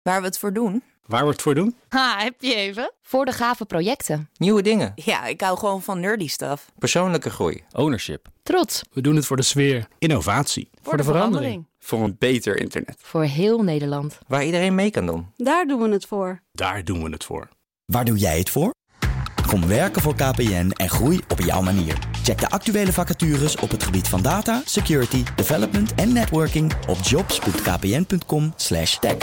Waar we het voor doen? Waar we het voor doen? Heb je even? Voor de gave projecten. Nieuwe dingen. Ja, ik hou gewoon van nerdy stuff. Persoonlijke groei. Ownership. Trots. We doen het voor de sfeer. Innovatie. Voor de verandering. Voor een beter internet. Voor heel Nederland. Waar iedereen mee kan doen. Daar doen we het voor. Daar doen we het voor. Waar doe jij het voor? Kom werken voor KPN en groei op jouw manier. Check de actuele vacatures op het gebied van data, security, development en networking op jobs.kpn.com/tech.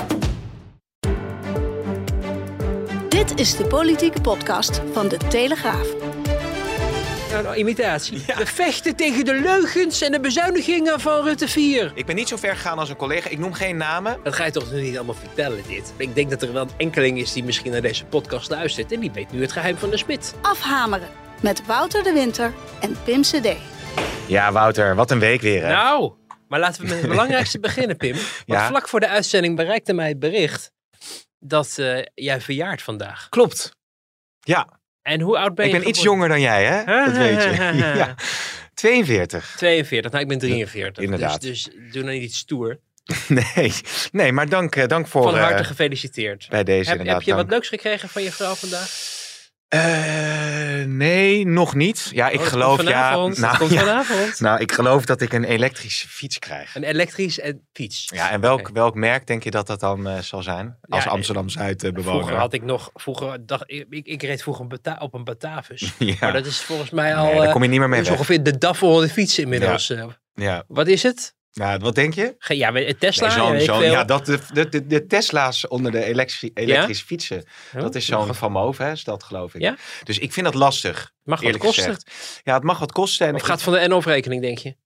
Dit is de politieke podcast van De Telegraaf. Nou, imitatie. Ja. We vechten tegen de leugens en de bezuinigingen van Rutte 4. Ik ben niet zo ver gegaan als een collega. Ik noem geen namen. Dat ga je toch nu niet allemaal vertellen, dit? Ik denk dat er wel een enkeling is die misschien naar deze podcast luistert. En die weet nu het geheim van de smid. Afhameren met Wouter de Winter en Pim CD. Ja, Wouter, wat een week weer, hè? Nou, maar laten we met het belangrijkste beginnen, Pim. Want vlak voor de uitzending bereikte mij het bericht dat jij verjaart vandaag. Klopt. Ja. En hoe oud ben je? Ik ben iets jonger dan jij, hè? Dat weet je. Ja. 42. 42, nou ik ben 43. Inderdaad. Dus doe nou niet iets stoer. Nee, maar dank voor... Van harte gefeliciteerd. Bij deze Heb je wat leuks gekregen van je vrouw vandaag? Nee, nog niet. Ja, ik geloof... vanavond. Nou, ik geloof dat ik een elektrische fiets krijg. Een elektrische fiets. Ja, en welk merk denk je dat dan zal zijn? Als Amsterdam-Zuid bewoner. Vroeger dacht ik reed vroeger op een Batavus. Ja. Maar dat is volgens mij al... daar kom je niet meer mee weg. Ongeveer de DAF onder de fiets inmiddels. Ja. Wat is het? Ja, wat denk je? Ja, Tesla. De Tesla's onder de elektrische fietsen. Dat is zo'n Van Moof, hè, is dat geloof ik. Ja? Dus ik vind dat lastig. Mag wat kosten? Gezegd. Ja, het mag wat kosten. Of gaat van de NOF-rekening, denk je?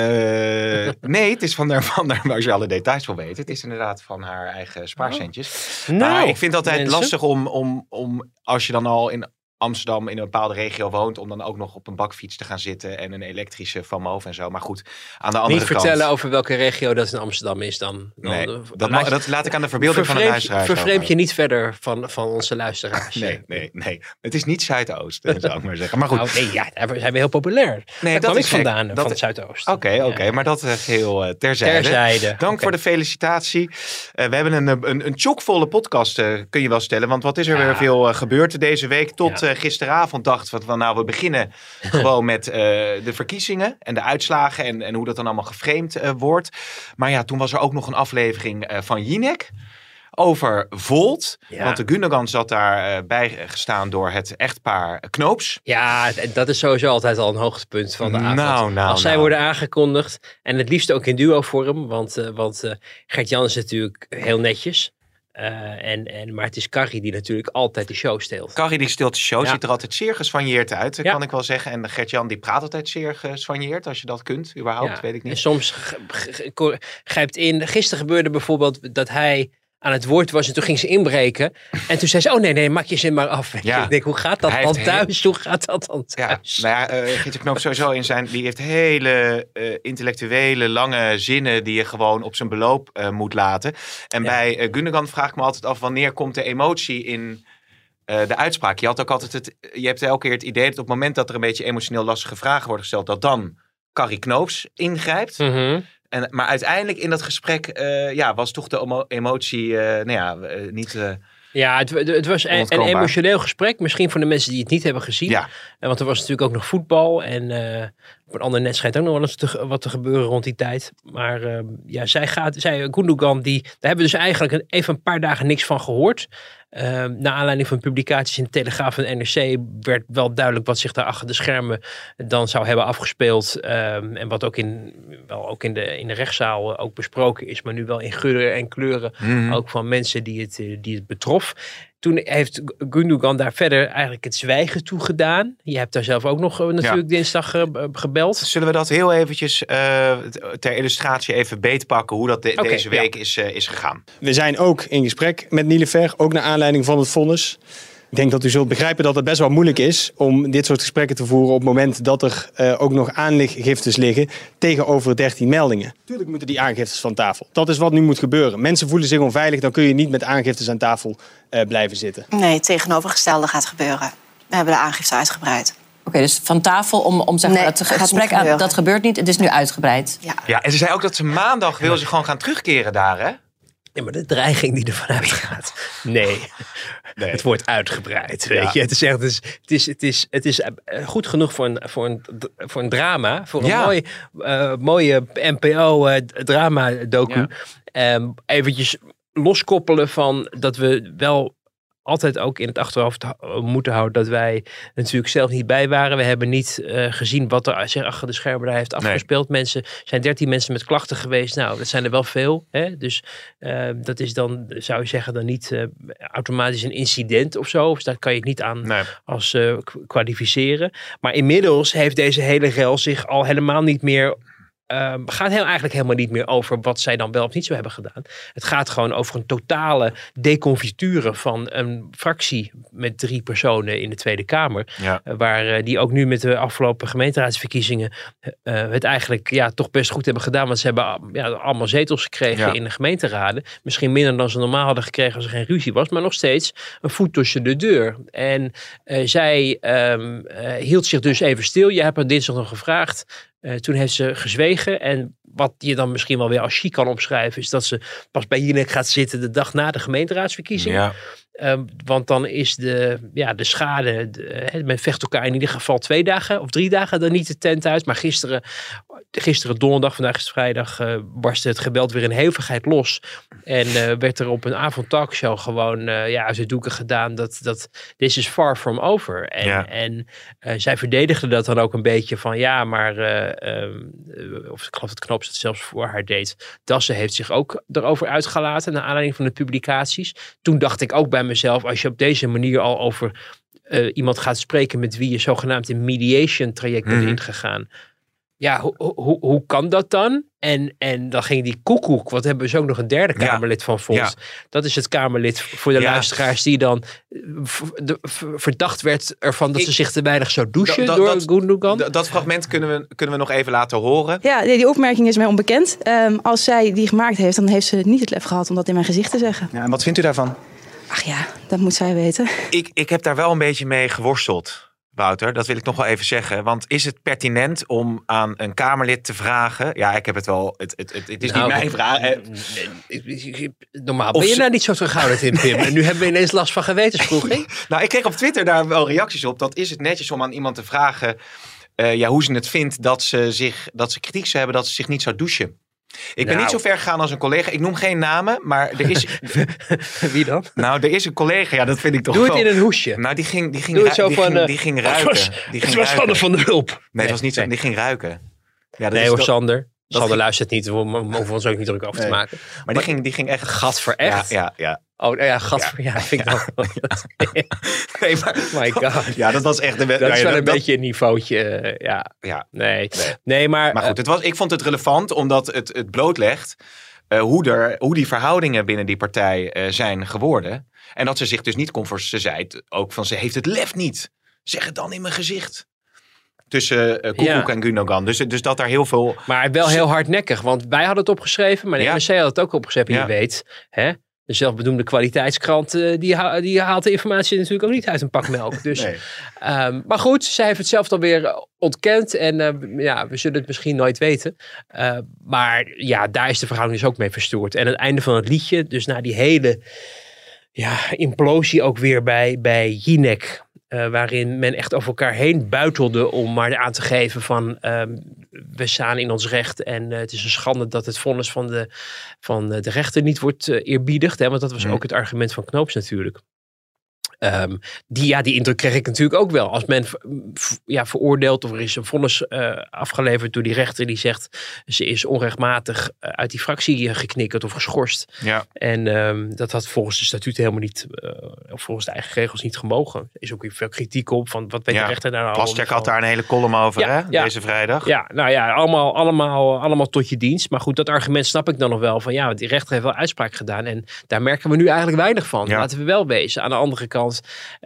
Nee, het is van waar je alle details wil weten. Het is inderdaad van haar eigen spaarcentjes. Nou, maar ik vind het altijd lastig om als je dan al in Amsterdam in een bepaalde regio woont, om dan ook nog op een bakfiets te gaan zitten en een elektrische Van Moof en zo. Maar goed, aan de andere kant... Niet vertellen over welke regio dat in Amsterdam is dan. Nee, dat laat ik aan de verbeelding van de luisteraars. Vervreemd je niet verder van onze luisteraars. Nee. Het is niet Zuidoost, zou ik maar zeggen. Maar goed. Daar zijn we heel populair. Daar kwam ik vandaan, van het Zuidoost. Oké, maar dat geheel terzijde. Dank voor de felicitatie. We hebben een chockvolle podcast, kun je wel stellen. Want wat is er weer veel gebeurd deze week tot... gisteravond dachten we van we beginnen gewoon met de verkiezingen en de uitslagen en hoe dat dan allemaal geframed wordt. Maar ja, toen was er ook nog een aflevering van Jinek over Volt. Ja. Want de Gundogan zat daar bijgestaan door het echtpaar Knoops. Ja, dat is sowieso altijd al een hoogtepunt van de avond. Als zij worden aangekondigd en het liefst ook in duo-vorm, want Gert-Jan is natuurlijk heel netjes. Maar het is Carrie die natuurlijk altijd de show steelt. Carrie die steelt de show, ziet er altijd zeer geswanjeerd uit, kan ik wel zeggen. En Gert-Jan die praat altijd zeer geswanjeerd, als je dat kunt, überhaupt, weet ik niet. En soms grijpt in. Gisteren gebeurde bijvoorbeeld dat hij aan het woord was en toen ging ze inbreken. En toen zei ze, nee, maak je zin maar af. Ja. Ik denk, hoe gaat dat dan thuis? Hoe gaat dat dan thuis? Ja, Geert Knoop sowieso die heeft hele intellectuele, lange zinnen die je gewoon op zijn beloop moet laten. En bij Gundogan vraag ik me altijd af, wanneer komt de emotie in de uitspraak? Je hebt elke keer het idee dat op het moment dat er een beetje emotioneel lastige vragen worden gesteld, dat dan Carrie Knoops ingrijpt. Mm-hmm. Maar uiteindelijk in dat gesprek was toch de emotie niet... Het was een emotioneel gesprek. Misschien voor de mensen die het niet hebben gezien. Ja. Want er was natuurlijk ook nog voetbal. En op een ander net schijnt ook nog wel eens wat te gebeuren rond die tijd. Maar Gundogan, daar hebben we dus eigenlijk even een paar dagen niks van gehoord. Na aanleiding van publicaties in de Telegraaf en NRC werd wel duidelijk wat zich daar achter de schermen dan zou hebben afgespeeld. En wat ook in de rechtszaal ook besproken is, maar nu wel in geuren en kleuren ook van mensen die het betrof. Toen heeft Gundogan daar verder eigenlijk het zwijgen toe gedaan. Je hebt daar zelf ook nog natuurlijk dinsdag gebeld. Zullen we dat heel eventjes ter illustratie even beetpakken hoe dat deze week is gegaan? We zijn ook in gesprek met Nilefer, ook naar aanleiding van het vonnis. Ik denk dat u zult begrijpen dat het best wel moeilijk is om dit soort gesprekken te voeren op het moment dat er ook nog aangiftes liggen tegenover 13 meldingen. Tuurlijk moeten die aangiftes van tafel. Dat is wat nu moet gebeuren. Mensen voelen zich onveilig, dan kun je niet met aangiftes aan tafel blijven zitten. Nee, het tegenovergestelde gaat gebeuren. We hebben de aangifte uitgebreid. Oké, dus van tafel om zeg maar, het gesprek dat gebeurt niet. Het is nu uitgebreid. Ja, en ze zei ook dat ze maandag wil ze gewoon gaan terugkeren daar, hè? Ja, maar de dreiging die ervan uitgaat. Nee. Het wordt uitgebreid. Weet je? Het is goed genoeg voor een drama. Voor een mooie NPO-drama-docu. Eventjes loskoppelen van dat we wel altijd ook in het achterhoofd moeten houden dat wij natuurlijk zelf niet bij waren. We hebben niet gezien wat er zich achter de schermen daar heeft afgespeeld. Zijn 13 mensen met klachten geweest. Nou, dat zijn er wel veel. Hè? Dus dat is dan, zou je zeggen, dan niet automatisch een incident of zo. Of daar kan je het niet aan als kwalificeren. Maar inmiddels heeft deze hele rel zich al helemaal niet meer... gaat eigenlijk helemaal niet meer over wat zij dan wel of niet zo hebben gedaan. Het gaat gewoon over een totale deconfiture van een fractie met 3 personen in de Tweede Kamer. Ja. Waar die ook nu met de afgelopen gemeenteraadsverkiezingen het eigenlijk toch best goed hebben gedaan. Want ze hebben allemaal zetels gekregen in de gemeenteraden. Misschien minder dan ze normaal hadden gekregen als er geen ruzie was. Maar nog steeds een voet tussen de deur. En zij hield zich dus even stil. Je hebt haar dinsdag nog gevraagd. Toen heeft ze gezwegen. En wat je dan misschien wel weer als chic kan omschrijven... is dat ze pas bij Jinek gaat zitten de dag na de gemeenteraadsverkiezingen. Ja. Want dan is de schade... men vecht elkaar in ieder geval 2 dagen of 3 dagen dan niet de tent uit. Maar gisteren donderdag, vandaag is het vrijdag... barstte het geweld weer in hevigheid los. En werd er op een avondtalkshow gewoon uit de doeken gedaan... dat this is far from over. En zij verdedigde dat dan ook een beetje van... of ik geloof dat Knoops het zelfs voor haar deed. Dassen heeft zich ook erover uitgelaten... naar aanleiding van de publicaties. Toen dacht ik ook bij mezelf... als je op deze manier al over iemand gaat spreken... met wie je zogenaamd een mediation traject bent ingegaan... Ja, hoe kan dat dan? En dan ging die koekoek, wat hebben we zo ook nog een derde Kamerlid van Fonds. Ja. Dat is het Kamerlid voor de luisteraars die dan verdacht werd ervan dat ze zich te weinig zou douchen door Gundogan. Dat fragment kunnen we nog even laten horen. Ja, die opmerking is mij onbekend. Als zij die gemaakt heeft, dan heeft ze niet het lef gehad om dat in mijn gezicht te zeggen. Ja, en wat vindt u daarvan? Ach ja, dat moet zij weten. Ik heb daar wel een beetje mee geworsteld. Wouter, dat wil ik nog wel even zeggen. Want is het pertinent om aan een Kamerlid te vragen... Ja, ik heb het wel... Het is niet mijn vraag. Normaal ben je daar niet zo terughoudend in, Pim. En nu hebben we ineens last van gewetenswroeging. Nou, ik kreeg op Twitter daar wel reacties op. Dat is het netjes om aan iemand te vragen... hoe ze het vindt dat ze kritiek zou hebben... dat ze zich niet zou douchen. Ik ben niet zo ver gegaan als een collega. Ik noem geen namen, maar er is... Wie dan? Nou, er is een collega. Ja, dat vind ik toch Doe het in een hoesje. Nou, die ging ruiken. Het was Sander van der Hulp. Nee, het was niet zo. Die ging ruiken. Ja, nee hoor, Sander. Sander luistert niet. We hoeven ons ook niet druk over te maken. Maar die ging echt... Gat voor echt? Ja. Oh, ja, gat. Ja, vind ik ook. Nee, maar... My god. Ja, dat was echt... Dat is wel een beetje een niveautje. Nee, maar... Maar goed, ik vond het relevant omdat het blootlegt hoe die verhoudingen binnen die partij zijn geworden. En dat ze zich dus niet ze zei ook van ze heeft het lef niet. Zeg het dan in mijn gezicht. Tussen Koekoek en Gundogan. Dus dat daar heel veel... Maar wel heel hardnekkig. Want wij hadden het opgeschreven. Maar de NRC had het ook opgeschreven. Je weet, hè? De zelfbedoemde kwaliteitskrant, die haalt de informatie natuurlijk ook niet uit een pak melk. Dus, nee. Maar goed, zij heeft het zelf dan weer ontkend. En we zullen het misschien nooit weten. Maar ja, daar is de verhouding dus ook mee verstoord. En het einde van het liedje, dus na die hele implosie ook weer bij Jinek... waarin men echt over elkaar heen buitelde om maar aan te geven van we staan in ons recht en het is een schande dat het vonnis van de rechter niet wordt eerbiedigd. Hè, want dat was ook het argument van Knoops natuurlijk. Die indruk kreeg ik natuurlijk ook wel. Als men veroordeelt of er is een vonnis afgeleverd door die rechter die zegt ze is onrechtmatig uit die fractie geknikkerd of geschorst. Ja. En dat had volgens de statuten helemaal niet, of volgens de eigen regels niet gemogen. Er is ook weer veel kritiek op van wat weet de rechter daar nou Plasterk had daar een hele column over deze vrijdag. Ja, nou ja, allemaal tot je dienst. Maar goed, dat argument snap ik dan nog wel van die rechter heeft wel uitspraak gedaan en daar merken we nu eigenlijk weinig van. Ja. Laten we wel wezen. Aan de andere kant Want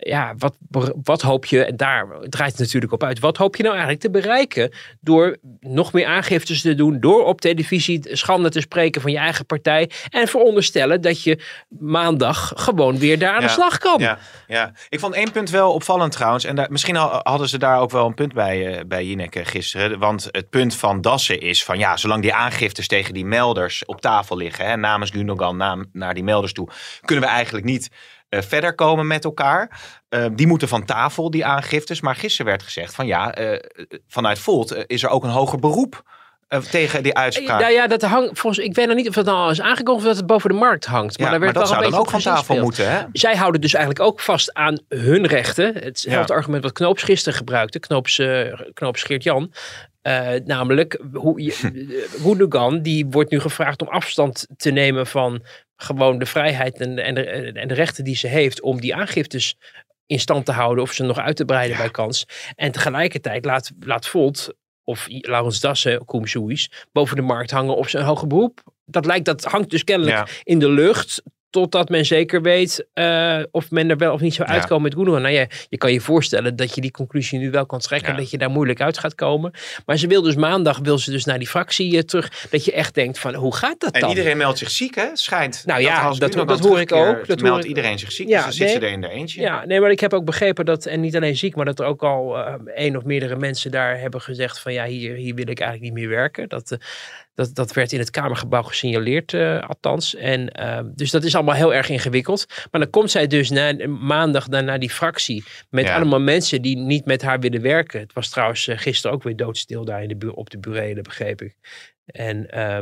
wat hoop je, en daar draait het natuurlijk op uit, wat hoop je nou eigenlijk te bereiken door nog meer aangiftes te doen, door op televisie schande te spreken van je eigen partij en veronderstellen dat je maandag gewoon weer daar aan de slag kan. Ja. Ik vond 1 punt wel opvallend trouwens. En misschien hadden ze daar ook wel een punt bij Jinek gisteren. Want het punt van Dassen is van zolang die aangiftes tegen die melders op tafel liggen, namens Gundogan naar die melders toe, kunnen we eigenlijk niet verder komen met elkaar. Die moeten van tafel, die aangiftes. Maar gisteren werd gezegd van vanuit Volt is er ook een hoger beroep tegen die uitspraak. Dat hangt volgens. Ik weet nog niet of dat al is aangekondigd of dat het boven de markt hangt. Maar, maar dat zou dan ook van tafel moeten, hè? Zij houden dus eigenlijk ook vast aan hun rechten. Hetzelfde argument wat Knoops gisteren gebruikte. Knoops Geert-Jan. Namelijk, Gundogan, die wordt nu gevraagd om afstand te nemen van gewoon de vrijheid en de rechten die ze heeft om die aangiftes in stand te houden of ze nog uit te breiden bij kans. En tegelijkertijd laat Volt of Laurens Dassen, Koen Soes, boven de markt hangen op zijn hoger beroep. Dat hangt dus kennelijk in de lucht, totdat men zeker weet of men er wel of niet zou uitkomen met Gundogan. Nou, je kan je voorstellen dat je die conclusie nu wel kan trekken, dat je daar moeilijk uit gaat komen. Maar ze wil dus maandag naar die fractie terug, dat je echt denkt van, hoe gaat dat dan? En iedereen meldt zich ziek, hè? Schijnt. Nou ja, dat hoor ik ook. Dat meldt iedereen zich ziek, dus dan zit ze er in haar eentje. Ja, nee, maar ik heb ook begrepen dat, en niet alleen ziek, maar dat er ook al 1 of meerdere mensen daar hebben gezegd van, hier wil ik eigenlijk niet meer werken. Dat werd in het Kamergebouw gesignaleerd, althans. En dus dat is allemaal heel erg ingewikkeld. Maar dan komt zij dus maandag naar die fractie met allemaal mensen die niet met haar willen werken. Het was trouwens gisteren ook weer doodstil daar op de burelen, begreep ik. En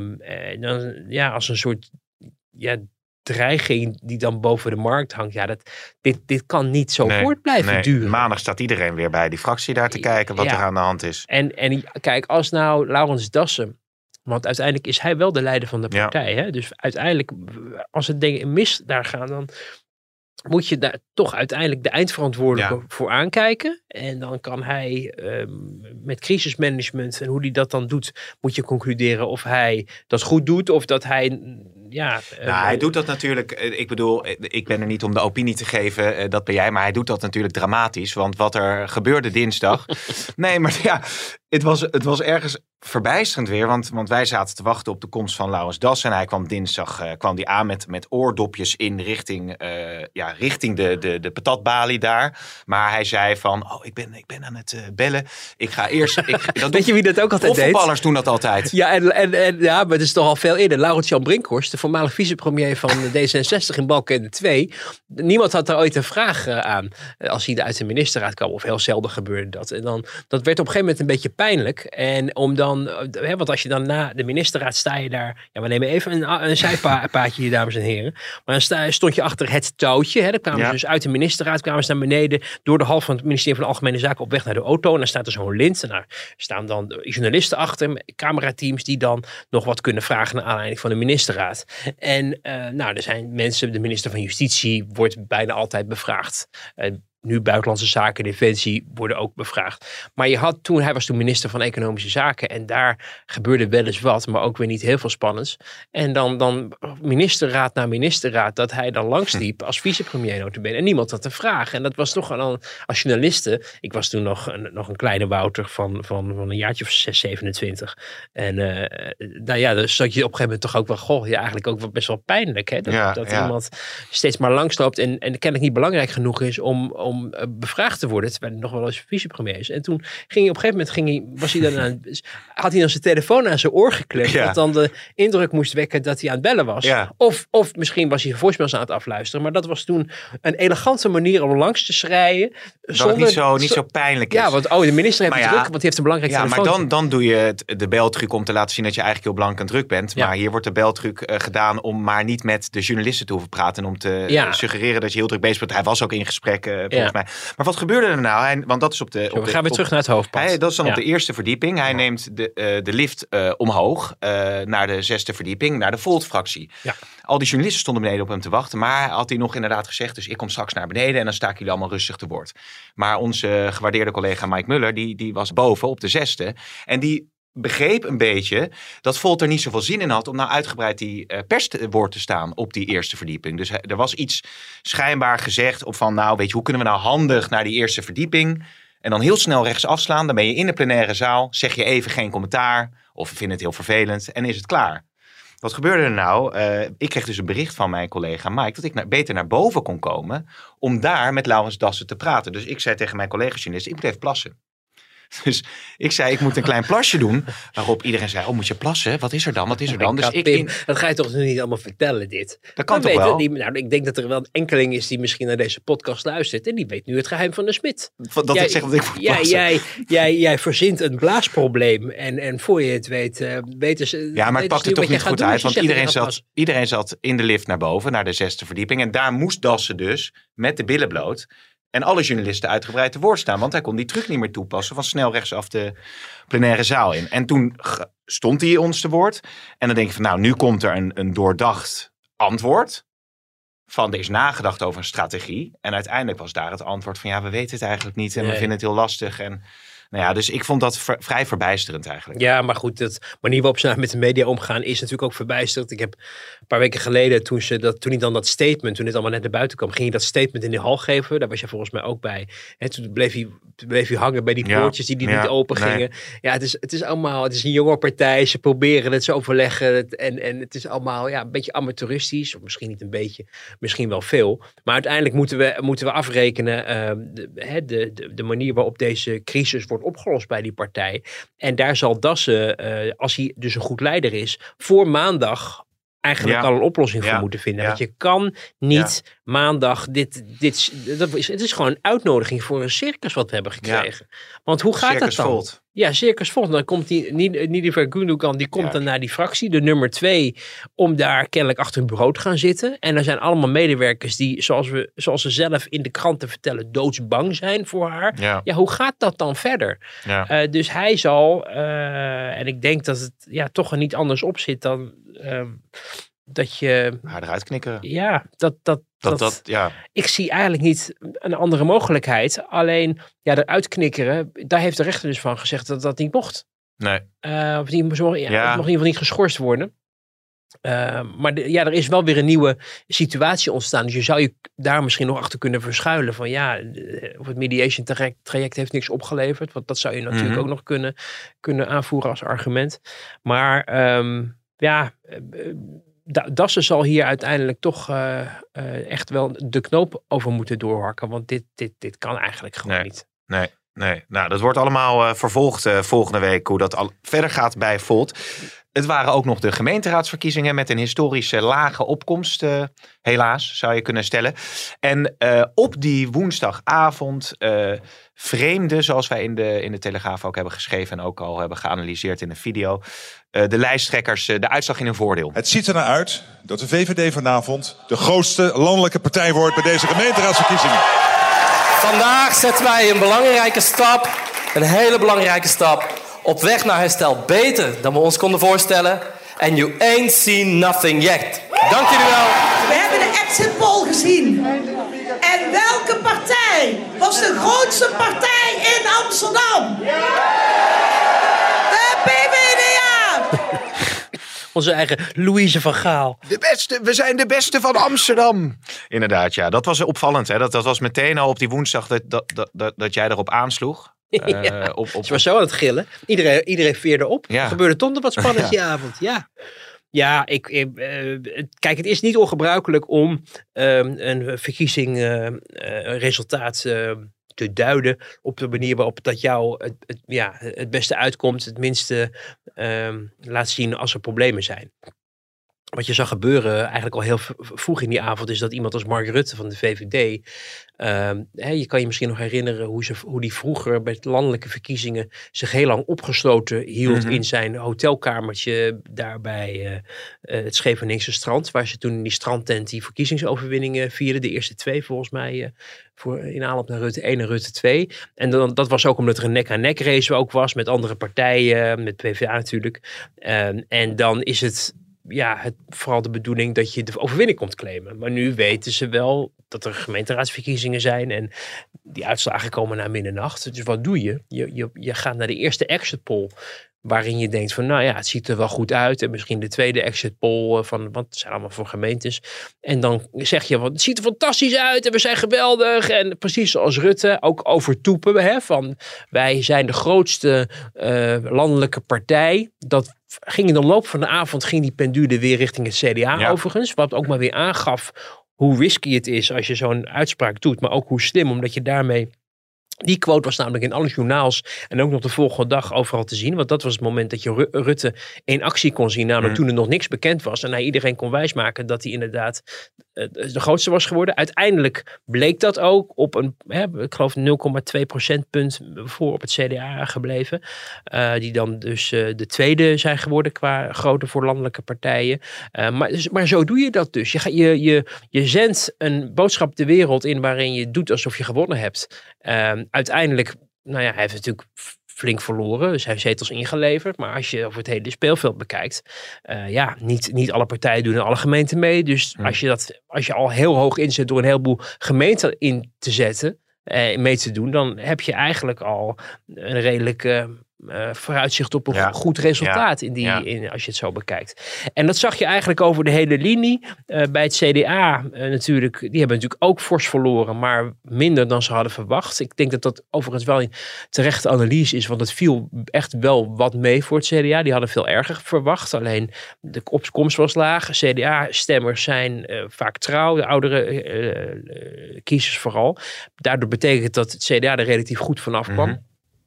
dan als een soort dreiging die dan boven de markt hangt. Dit kan niet zo voort blijven duren. Maandag staat iedereen weer bij die fractie daar te kijken wat er aan de hand is. En kijk, als nou Laurens Dassen, want uiteindelijk is hij wel de leider van de partij. Hè? Dus uiteindelijk, als het dingen mis daar gaan, dan moet je daar toch uiteindelijk de eindverantwoordelijke voor aankijken. En dan kan hij met crisismanagement en hoe hij dat dan doet, moet je concluderen of hij dat goed doet of dat hij... hij doet dat natuurlijk, ik bedoel, ik ben er niet om de opinie te geven, dat ben jij, maar hij doet dat natuurlijk dramatisch, want wat er gebeurde dinsdag, nee, maar het was ergens verbijsterend weer, want wij zaten te wachten op de komst van Laurens Dassen en hij kwam dinsdag aan met oordopjes in richting de patatbalie daar, maar hij zei van, ik ben aan het bellen, ik ga eerst... Weet je wie dat ook altijd deed? Voetballers doen dat altijd. Ja, maar het is toch al veel eerder. Laurens-Jan Brinkhorst, de voormalig vicepremier van D66 in Balkenende 2. Niemand had daar ooit een vraag aan als hij uit de ministerraad kwam. Of heel zelden gebeurde dat. En dan, dat werd op een gegeven moment een beetje pijnlijk. En om dan, want als je dan na de ministerraad sta je daar. Ja, we nemen even een zijpaadje hier, dames en heren. Maar dan stond je achter het touwtje. Dan kwamen ze dus uit de ministerraad, kwamen ze naar beneden door de hal van het ministerie van Algemene Zaken op weg naar de auto. En dan staat er zo'n lint. En daar staan dan journalisten achter, camerateams die dan nog wat kunnen vragen naar aanleiding van de ministerraad. En er zijn mensen, de minister van Justitie wordt bijna altijd bevraagd. Nu Buitenlandse Zaken, Defensie worden ook bevraagd. Maar hij was toen minister van Economische Zaken en daar gebeurde wel eens wat, maar ook weer niet heel veel spannends. En dan ministerraad na ministerraad dat hij dan langsliep als vicepremier notabene en niemand had een vraag. En dat was toch al als journaliste. Ik was toen nog een kleine Wouter van een jaartje of 6, 27. En dus zat je op een gegeven moment toch ook wel, eigenlijk ook wel best wel pijnlijk. Hè? Dat iemand steeds maar langsloopt en kennelijk niet belangrijk genoeg is om bevraagd te worden, terwijl hij nog wel eens vicepremier is. En toen ging hij op een gegeven moment, had hij dan zijn telefoon aan zijn oor geklemd, dat dan de indruk moest wekken dat hij aan het bellen was. Ja. Of misschien was hij voicemails aan het afluisteren, maar dat was toen een elegante manier om langs te schreien. Dat het niet zo pijnlijk is. Ja, want de minister heeft druk, want die heeft een belangrijk telefoon. Ja, maar dan doe je de beltruc om te laten zien dat je eigenlijk heel blank en druk bent. Ja. Maar hier wordt de beltruc gedaan om maar niet met de journalisten te hoeven praten en om te suggereren dat je heel druk bezig bent. Hij was ook in gesprek, volgens mij. Maar wat gebeurde er nou? Want dat is we gaan weer terug naar het hoofdpad. Dat is dan op de eerste verdieping. Hij neemt de lift omhoog naar de 6e verdieping, naar de Volt-fractie. Ja. Al die journalisten stonden beneden op hem te wachten. Maar had hij nog inderdaad gezegd, dus ik kom straks naar beneden en dan sta ik jullie allemaal rustig te woord. Maar onze gewaardeerde collega Mike Muller, die was boven op de 6e. En die begreep een beetje dat Volt er niet zoveel zin in had om nou uitgebreid die perswoord te staan op die eerste verdieping. Dus er was iets schijnbaar gezegd op van, nou weet je, hoe kunnen we nou handig naar die eerste verdieping en dan heel snel rechts afslaan. Dan ben je in de plenaire zaal, zeg je even geen commentaar of we vinden het heel vervelend en is het klaar. Wat gebeurde er nou? Ik kreeg dus een bericht van mijn collega Mike dat ik beter naar boven kon komen om daar met Laurens Dassen te praten. Dus ik zei tegen mijn collega-journalist, ik moet even plassen. Dus ik zei, ik moet een klein plasje doen. Waarop iedereen zei, moet je plassen? Wat is er dan? Dus dat ga je toch nu niet allemaal vertellen, dit? Dat kan toch wel? Ik denk dat er wel een enkeling is die misschien naar deze podcast luistert. En die weet nu het geheim van de Smit. Dat ik zeg dat ik moet plassen. Jij verzint een blaasprobleem. En voor je het weet, weten ze... Ja, maar het pakte toch niet goed uit. Want iedereen zat in de lift naar boven, naar de 6e verdieping. En daar moest Dassen dus met de billen bloot. En alle journalisten uitgebreid te woord staan. Want hij kon die truc niet meer toepassen van snel rechtsaf de plenaire zaal in. En toen stond hij ons te woord. En dan denk ik van, nou, nu komt er een doordacht antwoord. Van, er is nagedacht over een strategie. En uiteindelijk was daar het antwoord van, ja, we weten het eigenlijk niet. En we vinden het heel lastig. En nou ja, dus ik vond dat vrij verbijsterend eigenlijk. Ja, maar goed, de manier waarop ze met de media omgaan is natuurlijk ook verbijsterend. Ik heb een paar weken geleden, toen hij dan dat statement, toen dit allemaal net naar buiten kwam, ging hij dat statement in de hal geven. Daar was je volgens mij ook bij. En toen bleef hij hangen bij die poortjes die niet open gingen. Ja, het is allemaal, het is een jonge partij. Ze proberen het, ze overleggen. En het is allemaal een beetje amateuristisch. Of misschien niet een beetje, misschien wel veel. Maar uiteindelijk moeten we afrekenen de manier waarop deze crisis wordt opgelost bij die partij. En daar zal Dassen, als hij dus een goed leider is, voor maandag eigenlijk al een oplossing voor moeten vinden. Want je kan niet maandag het is gewoon een uitnodiging voor een circus wat we hebben gekregen. Want hoe gaat dat dan? Volt. Ja, Circus Volt. Dan komt Niloufer Gündoğan, die komt dan naar die fractie, de nummer 2, om daar kennelijk achter een bureau te gaan zitten. En er zijn allemaal medewerkers die, zoals ze zelf in de kranten vertellen, doodsbang zijn voor haar. Ja, hoe gaat dat dan verder? Ja. Dus hij zal, en ik denk dat het toch er niet anders op zit dan dat je... haar eruit knikkeren. Ja, ik zie eigenlijk niet een andere mogelijkheid. Alleen, eruit knikkeren, daar heeft de rechter dus van gezegd dat dat niet mocht. Nee. Het mocht in ieder geval niet geschorst worden. Maar er is wel weer een nieuwe situatie ontstaan. Dus je zou je daar misschien nog achter kunnen verschuilen. Van of het mediation traject heeft niks opgeleverd. Want dat zou je natuurlijk ook nog kunnen aanvoeren als argument. Maar Dassen zal hier uiteindelijk toch echt wel de knoop over moeten doorhakken. Want dit kan eigenlijk gewoon niet. Nee. Nou, dat wordt allemaal vervolgd volgende week. Hoe dat verder gaat bij Volt. Het waren ook nog de gemeenteraadsverkiezingen met een historische lage opkomst. Helaas, zou je kunnen stellen. En op die woensdagavond vreemde, zoals wij in de Telegraaf ook hebben geschreven en ook al hebben geanalyseerd in een video, de lijsttrekkers de uitslag in hun voordeel. Het ziet er naar uit dat de VVD vanavond de grootste landelijke partij wordt bij deze gemeenteraadsverkiezingen. Vandaag zetten wij een belangrijke stap, een hele belangrijke stap, op weg naar herstel beter dan we ons konden voorstellen. And you ain't seen nothing yet. Dank jullie wel. We hebben de exit poll gezien. En welke partij was de grootste partij in Amsterdam? De PvdA! Onze eigen Louise van Gaal. We zijn de beste van Amsterdam. Inderdaad, ja. Dat was opvallend. Hè? Dat was meteen al op die woensdag dat jij erop aansloeg. Ze was zo aan het gillen. Iedereen veerde op. Er gebeurde toch nog wat spannend die avond. Ja, kijk, het is niet ongebruikelijk om een verkiezingresultaat te duiden op de manier waarop dat jou het beste uitkomt, het minste laat zien als er problemen zijn. Wat je zag gebeuren eigenlijk al heel vroeg in die avond is dat iemand als Mark Rutte van de VVD, je kan je misschien nog herinneren hoe die vroeger bij landelijke verkiezingen zich heel lang opgesloten hield in zijn hotelkamertje daar bij het Scheveningse strand, waar ze toen in die strandtent die verkiezingsoverwinningen vierden, de eerste 2 volgens mij, in aanloop naar Rutte 1 en Rutte 2. En dat was ook omdat er een nek-aan-nek race ook was met andere partijen, met PvdA natuurlijk. En dan is het vooral de bedoeling dat je de overwinning komt claimen. Maar nu weten ze wel dat er gemeenteraadsverkiezingen zijn. En die uitslagen komen na middernacht. Dus wat doe je? Je gaat naar de eerste exit poll. Waarin je denkt van, het ziet er wel goed uit. En misschien de tweede exit poll want het zijn allemaal voor gemeentes. En dan zeg je, het ziet er fantastisch uit en we zijn geweldig. En precies zoals Rutte, ook overtoepen. Van, wij zijn de grootste landelijke partij. Dat ging in de loop van de avond, ging die pendule weer richting het CDA overigens. Wat ook maar weer aangaf hoe risky het is als je zo'n uitspraak doet. Maar ook hoe slim, omdat je daarmee... Die quote was namelijk in alle journaals en ook nog de volgende dag overal te zien. Want dat was het moment dat je Rutte in actie kon zien. Namelijk toen er nog niks bekend was. En hij iedereen kon wijsmaken dat hij inderdaad de grootste was geworden. Uiteindelijk bleek dat ook op een, ik geloof 0,2 procentpunt voor op het CDA gebleven. Die dan dus de tweede zijn geworden qua grootte voor landelijke partijen. Maar zo doe je dat dus. Je zendt een boodschap de wereld in waarin je doet alsof je gewonnen hebt. Uiteindelijk, hij heeft natuurlijk flink verloren. Dus hij heeft zetels ingeleverd. Maar als je over het hele speelveld bekijkt. Niet alle partijen doen in alle gemeenten mee. Dus als je al heel hoog inzet door een heleboel gemeenten in te zetten. Mee te doen. Dan heb je eigenlijk al een redelijk... vooruitzicht op een goed resultaat als je het zo bekijkt. En dat zag je eigenlijk over de hele linie. Bij het CDA natuurlijk, die hebben natuurlijk ook fors verloren, maar minder dan ze hadden verwacht. Ik denk dat dat overigens wel een terechte analyse is, want het viel echt wel wat mee voor het CDA. Die hadden veel erger verwacht, alleen de opkomst was laag. CDA-stemmers zijn vaak trouw, de oudere kiezers vooral. Daardoor betekent dat het CDA er relatief goed vanaf kwam.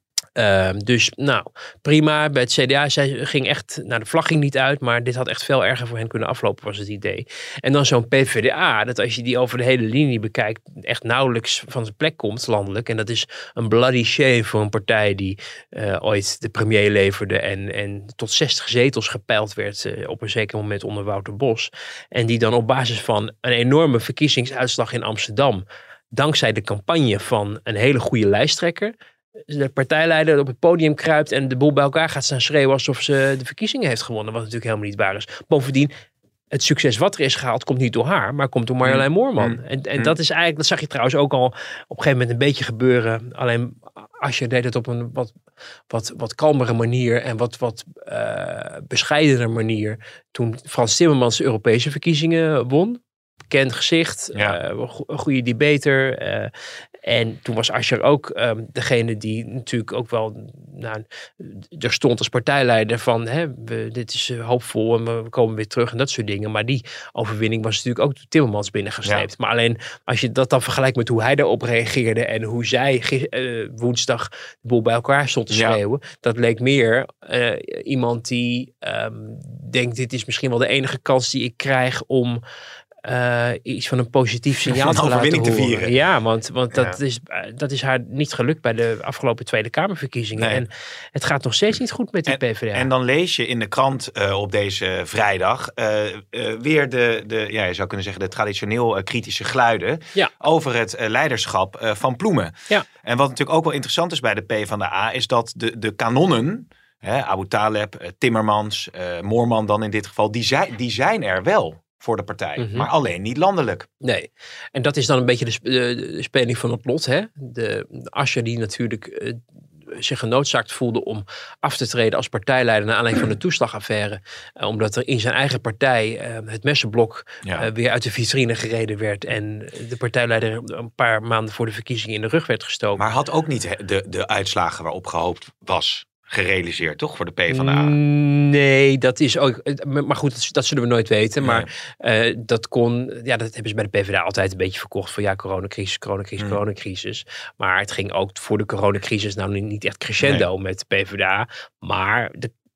Dus prima. Bij het CDA ging echt, de vlag ging niet uit, maar dit had echt veel erger voor hen kunnen aflopen, was het idee. En dan zo'n PvdA, dat als je die over de hele linie bekijkt, echt nauwelijks van zijn plek komt, landelijk. En dat is een bloody shame voor een partij die ooit de premier leverde en tot 60 zetels gepeild werd op een zeker moment onder Wouter Bos. En die dan op basis van een enorme verkiezingsuitslag in Amsterdam, dankzij de campagne van een hele goede lijsttrekker, de partijleider op het podium kruipt en de boel bij elkaar gaat staan schreeuwen alsof ze de verkiezingen heeft gewonnen. Wat natuurlijk helemaal niet waar is. Bovendien, het succes wat er is gehaald komt niet door haar, maar komt door Marjolein Moorman. En dat is eigenlijk, dat zag je trouwens ook al op een gegeven moment een beetje gebeuren. Alleen als je deed het op een wat kalmere manier en wat bescheidener manier. Toen Frans Timmermans de Europese verkiezingen won. Bekend gezicht, een goede debater. En toen was Asscher ook degene die natuurlijk ook wel er stond als partijleider van dit is hoopvol en we komen weer terug en dat soort dingen. Maar die overwinning was natuurlijk ook door Timmermans binnengesleept. Ja. Maar alleen als je dat dan vergelijkt met hoe hij daarop reageerde en hoe zij woensdag de boel bij elkaar stond te schreeuwen. Dat leek meer iemand die denkt dit is misschien wel de enige kans die ik krijg om iets van een positief signaal te laten horen. Ja, want dat is haar niet gelukt bij de afgelopen Tweede Kamerverkiezingen. Nee. En het gaat nog steeds niet goed met die PvdA. En dan lees je in de krant op deze vrijdag weer je zou kunnen zeggen de traditioneel kritische geluiden over het leiderschap van Ploemen. Ja. En wat natuurlijk ook wel interessant is bij de PvdA is dat de kanonnen, Abu Taleb, Timmermans, Moorman dan in dit geval, die zijn er wel voor de partij, maar alleen niet landelijk. Nee, en dat is dan een beetje de speling van het lot. De Asscher die natuurlijk zich genoodzaakt voelde om af te treden als partijleider naar aanleiding van de toeslagaffaire. Omdat er in zijn eigen partij het messenblok weer uit de vitrine gereden werd en de partijleider een paar maanden voor de verkiezingen in de rug werd gestoken. Maar had ook niet de uitslagen waarop gehoopt was gerealiseerd, toch? Voor de PvdA? Nee, dat is ook... Maar goed, dat zullen we nooit weten. Maar dat kon... Ja, dat hebben ze bij de PvdA altijd een beetje verkocht. Van coronacrisis. Maar het ging ook voor de coronacrisis nou niet echt crescendo met de PvdA. Maar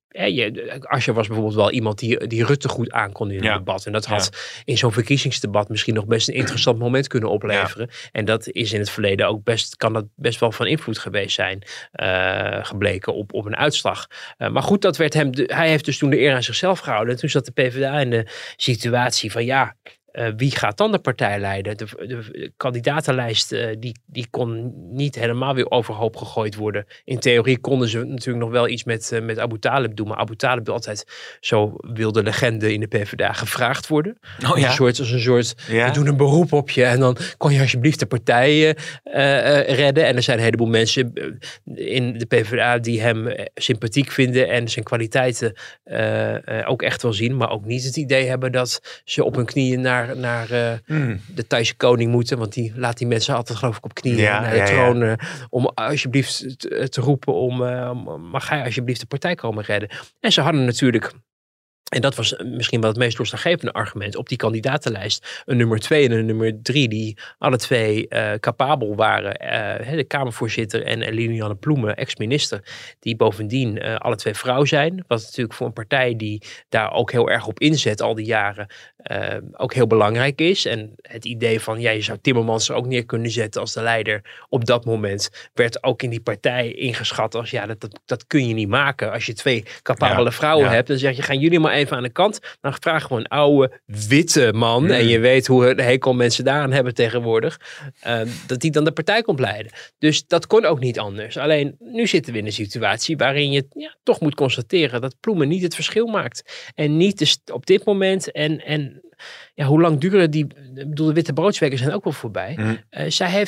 Asscher was bijvoorbeeld wel iemand die Rutte goed aankon in het debat. En dat had in zo'n verkiezingsdebat misschien nog best een interessant moment kunnen opleveren. Ja. En dat is in het verleden ook kan dat best wel van invloed geweest zijn. Gebleken op een uitslag. Maar goed, dat werd hij heeft dus toen de eer aan zichzelf gehouden. En toen zat de PvdA in de situatie van wie gaat dan de partij leiden? De kandidatenlijst die kon niet helemaal weer overhoop gegooid worden. In theorie konden ze natuurlijk nog wel iets met Abu Talib doen. Maar Abu Talib wil altijd, zo wilde legende in de PvdA, gevraagd worden. Als een soort we doen een beroep op je. En dan kon je alsjeblieft de partij redden. En er zijn een heleboel mensen in de PvdA die hem sympathiek vinden. En zijn kwaliteiten ook echt wel zien. Maar ook niet het idee hebben dat ze op hun knieën naar de Thaise koning moeten. Want die laat die mensen altijd geloof ik op knieën naar de troon. Om alsjeblieft te roepen mag hij alsjeblieft de partij komen redden. En ze hadden natuurlijk, en dat was misschien wel het meest doorslaggevende argument, op die kandidatenlijst een nummer 2 en een nummer 3 die alle twee capabel waren. De Kamervoorzitter en Lilianne Ploemen, ex-minister, die bovendien alle twee vrouw zijn. Wat natuurlijk voor een partij die daar ook heel erg op inzet al die jaren ook heel belangrijk is. En het idee van je zou Timmermans er ook neer kunnen zetten als de leider op dat moment werd ook in die partij ingeschat als dat kun je niet maken. Als je 2 capabele vrouwen hebt, dan zeg je gaan jullie maar even aan de kant. Dan vragen we een oude witte man en je weet hoe de hekel mensen daaraan hebben tegenwoordig, dat die dan de partij komt leiden. Dus dat kon ook niet anders. Alleen nu zitten we in een situatie waarin je toch moet constateren dat Ploemen niet het verschil maakt. En niet op dit moment en hoe lang duren die, de witte broodsweken zijn ook wel voorbij. Zij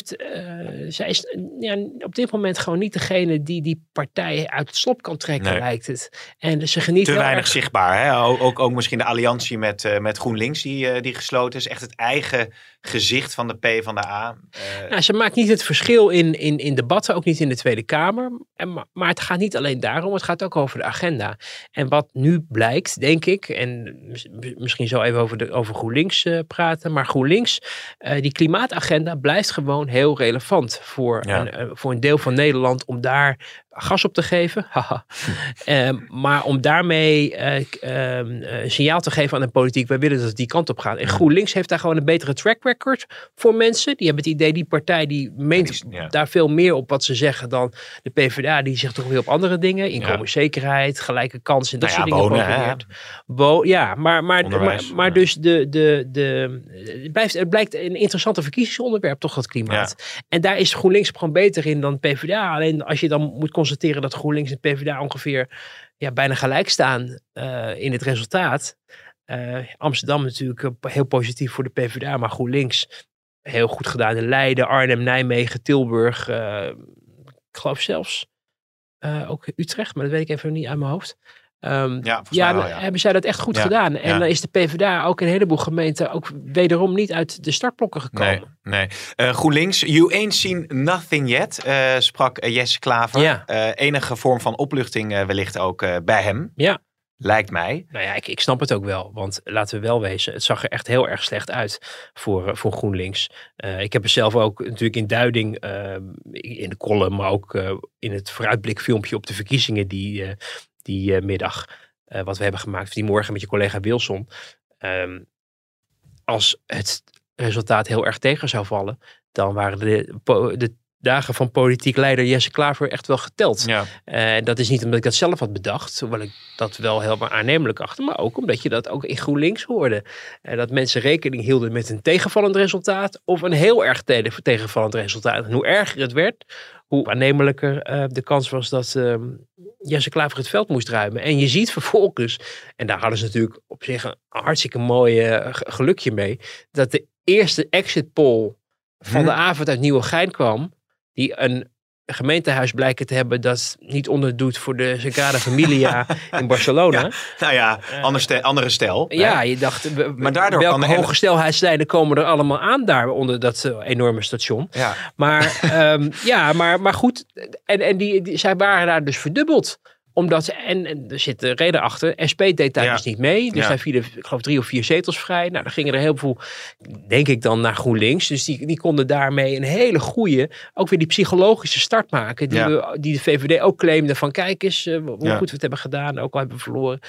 is op dit moment gewoon niet degene die partij uit het slop kan trekken, lijkt het. En ze geniet te weinig zichtbaar. Hè? Ook misschien de alliantie met GroenLinks die gesloten is. Echt het eigen gezicht van de PvdA. Ze maakt niet het verschil in debatten, ook niet in de Tweede Kamer. Maar het gaat niet alleen daarom, het gaat ook over de agenda. En wat nu blijkt, denk ik, en misschien zo even over GroenLinks praten, maar GroenLinks, die klimaatagenda blijft gewoon heel relevant voor een deel van Nederland om daar gas op te geven. Maar om daarmee een signaal te geven aan de politiek, wij willen dat het die kant op gaat. En GroenLinks heeft daar gewoon een betere track record voor mensen. Die hebben het idee, die partij die meent daar veel meer op wat ze zeggen dan de PvdA, die zegt toch weer op andere dingen. Inkomenszekerheid, gelijke kansen en dat soort dingen. Maar dus het blijkt een interessante verkiezingsonderwerp, toch dat klimaat. Ja. En daar is GroenLinks gewoon beter in dan PvdA. Alleen als je dan moet constateren dat GroenLinks en PvdA ongeveer bijna gelijk staan in het resultaat. Amsterdam natuurlijk heel positief voor de PvdA, maar GroenLinks heel goed gedaan in Leiden, Arnhem, Nijmegen, Tilburg. Ik geloof zelfs ook Utrecht, maar dat weet ik even niet uit mijn hoofd. Hebben zij dat echt goed gedaan. En dan is de PvdA ook in een heleboel gemeenten ook wederom niet uit de startblokken gekomen. Nee. GroenLinks, you ain't seen nothing yet, sprak Jesse Klaver. Enige vorm van opluchting wellicht ook bij hem. Ja. Lijkt mij. Nou ja, ik snap het ook wel. Want laten we wel wezen, het zag er echt heel erg slecht uit voor GroenLinks. Ik heb er zelf ook natuurlijk in duiding, in de column, maar ook in het vooruitblikfilmpje op de verkiezingen die middag, wat we hebben gemaakt, die morgen met je collega Wilson. Als het resultaat heel erg tegen zou vallen, dan waren de dagen van politiek leider Jesse Klaver echt wel geteld. Ja. Dat is niet omdat ik dat zelf had bedacht, hoewel ik dat wel heel aannemelijk achter, maar ook omdat je dat ook in GroenLinks hoorde. Dat mensen rekening hielden met een tegenvallend resultaat of een heel erg tegenvallend resultaat. En hoe erger het werd, hoe aannemelijker de kans was dat Jesse Klaver het veld moest ruimen. En je ziet vervolgens, en daar hadden ze natuurlijk op zich een hartstikke mooi gelukje mee, dat de eerste exit poll van de avond uit Nieuwegein kwam, die een gemeentehuis blijken te hebben dat niet onderdoet voor de Sagrada Familia in Barcelona. Andere stijl. Ja, je dacht, maar daardoor welke hoge snelheidslijnen komen er allemaal aan daar onder dat enorme station. Ja. Maar goed, en zij waren daar dus verdubbeld. Omdat, en er zit een reden achter, SP deed daar dus niet mee. Dus daar vielen, ik geloof, 3 of 4 zetels vrij. Nou, dan gingen er heel veel, denk ik dan, naar GroenLinks. Dus die konden daarmee een hele goede, ook weer die psychologische start maken. Die de VVD ook claimde van, kijk eens, hoe goed we het hebben gedaan. Ook al hebben we verloren.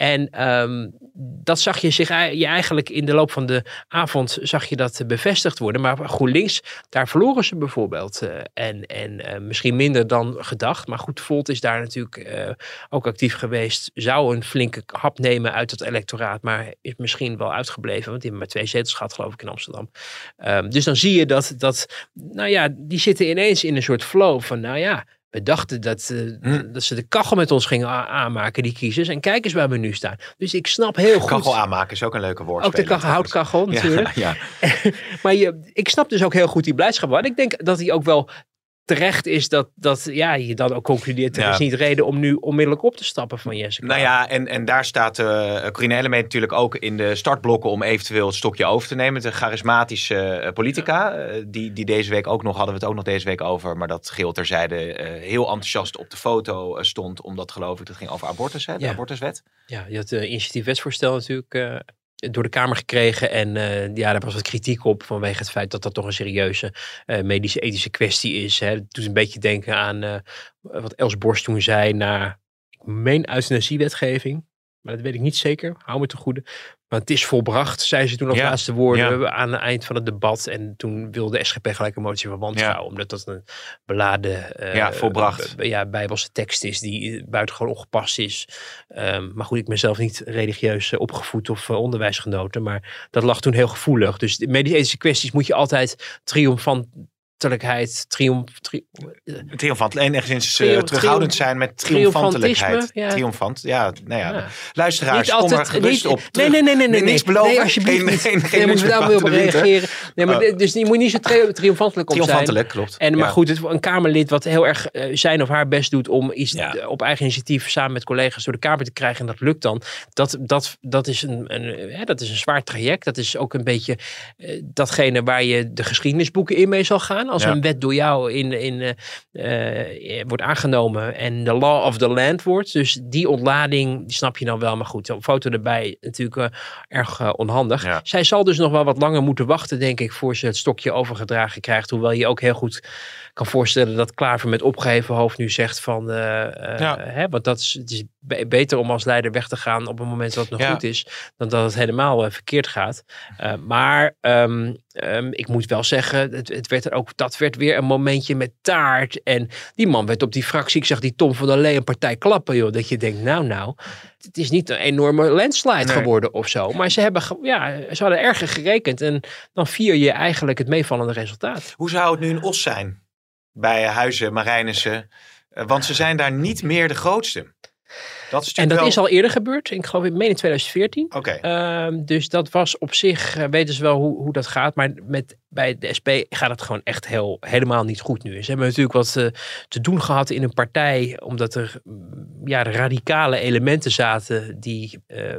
En dat zag je eigenlijk in de loop van de avond zag je dat bevestigd worden. Maar GroenLinks, daar verloren ze bijvoorbeeld. En misschien minder dan gedacht. Maar goed, Volt is daar natuurlijk ook actief geweest. Zou een flinke hap nemen uit het electoraat. Maar is misschien wel uitgebleven. Want die hebben maar 2 zetels gehad, geloof ik, in Amsterdam. Dus dan zie je dat die zitten ineens in een soort flow van, we dachten dat ze de kachel met ons gingen aanmaken, die kiezers. En kijk eens waar we nu staan. Dus ik snap heel goed. Kachel aanmaken is ook een leuke woordspeling. Ook de houtkachel natuurlijk. Ja. Maar ik snap dus ook heel goed die blijdschap. Want ik denk dat hij ook wel terecht is dat je dan ook concludeert. Er is niet reden om nu onmiddellijk op te stappen van Jesse Klaver. Nou ja, en daar staat Corine Ellemeet natuurlijk ook in de startblokken om eventueel het stokje over te nemen. De charismatische politica, die deze week ook nog, hadden we het ook nog deze week over, maar dat geheel terzijde heel enthousiast op de foto stond, omdat geloof ik, dat ging over abortus, de abortuswet. Ja, je had het initiatief wetsvoorstel natuurlijk door de Kamer gekregen. En daar was wat kritiek op vanwege het feit dat dat toch een serieuze medische ethische kwestie is. Hè. Het doet een beetje denken aan wat Els Borst toen zei naar, ik meen, euthanasiewetgeving. Maar dat weet ik niet zeker. Hou me te goede. Maar het is volbracht, zei ze toen als laatste woorden aan het eind van het debat. En toen wilde SGP gelijk een motie van wantrouwen. Omdat dat een beladen volbracht. bijbelse tekst is die buitengewoon ongepast is. Maar goed, ik ben zelf niet religieus opgevoed of onderwijsgenoten. Maar dat lag toen heel gevoelig. Dus de medische kwesties moet je altijd triomfantelijk, enigszins terughoudend zijn met triomfantelijkheid. Triomfant, Luisteraars, kom maar gerust op. Nee. Niks beloven. Nee, alsjeblieft geen moeten we daar wel op reageren. Nee, maar dus je moet niet zo triomfantelijk op zijn. Triomfantelijk, klopt. Maar goed, een Kamerlid wat heel erg zijn of haar best doet om iets op eigen initiatief samen met collega's door de Kamer te krijgen, en dat lukt dan. Dat is een zwaar traject. Dat is ook een beetje datgene waar je de geschiedenisboeken in mee zal gaan. Als een wet door jou wordt aangenomen en de law of the land wordt. Dus die ontlading, die snap je dan wel. Maar goed, een foto erbij natuurlijk erg onhandig. Ja. Zij zal dus nog wel wat langer moeten wachten, denk ik, voor ze het stokje overgedragen krijgt. Hoewel je ook heel goed kan voorstellen dat Klaver met opgeheven hoofd nu zegt van, want het is beter om als leider weg te gaan op een moment dat het nog goed is, dan dat het helemaal verkeerd gaat. Maar ik moet wel zeggen, dat werd weer een momentje met taart. En die man werd op die fractie, ik zag die Tom van der Lee een partij klappen, joh. Dat je denkt, nou, het is niet een enorme landslide geworden of zo. Maar ze hadden erger gerekend. En dan vier je eigenlijk het meevallende resultaat. Hoe zou het nu in Os zijn? Bij Huizen, Marijnissen. Want ze zijn daar niet meer de grootste. Dat is al eerder gebeurd. Ik geloof in 2014. Okay. Dus dat was op zich, weten ze wel hoe dat gaat. Maar bij de SP gaat het gewoon echt helemaal niet goed nu. Ze hebben natuurlijk wat te doen gehad in een partij. Omdat er de radicale elementen zaten die